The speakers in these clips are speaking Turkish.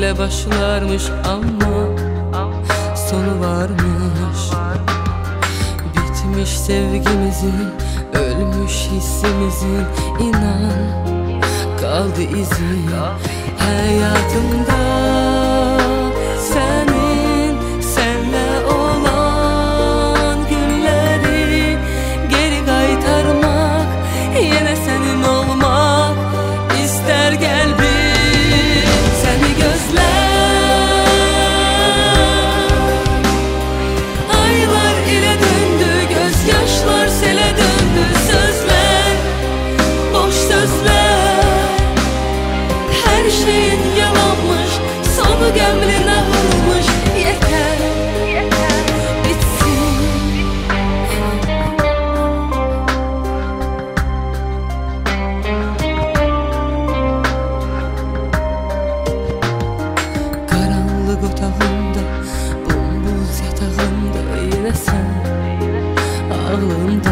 böyle başlarmış ama sonu varmış. Bitmiş sevgimizin, ölmüş hissimizin, inan kaldı izi hayatımda. Senin, senle olan günleri geri kaytarmak, yine senin olmak ister kalbim. Seni gözler aylar ile döndü, gözyaşlar sele döndü. Sözler, boş sözler, her şeyin yalanmış, sonu gömrüne vurmuş. Yeter, bitsin. Karanlık otağımda, bombuz yatağımda, yine sen ağlımda.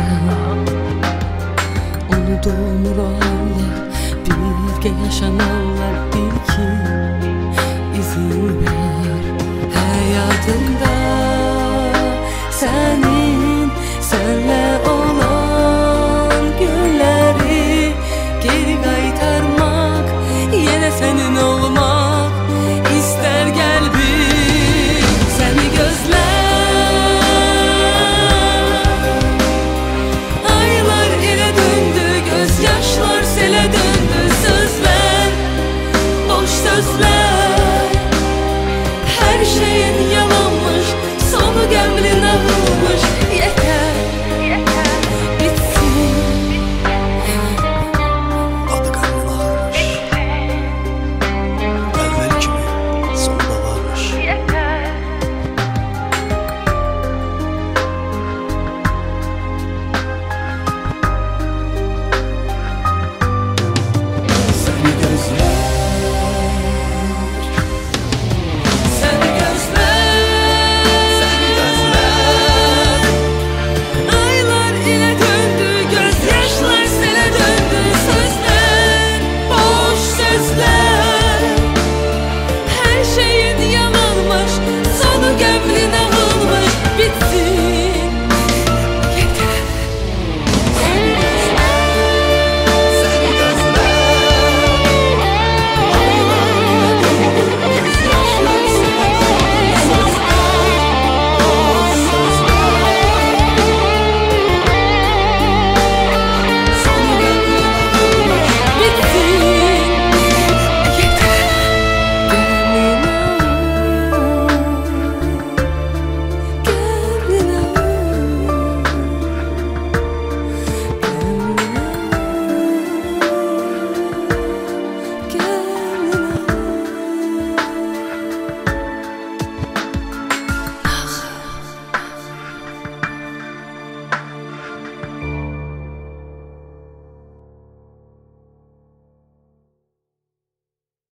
Unutulur o anlar, birlikte yaşananlar, bil ki izin ver hayatımda.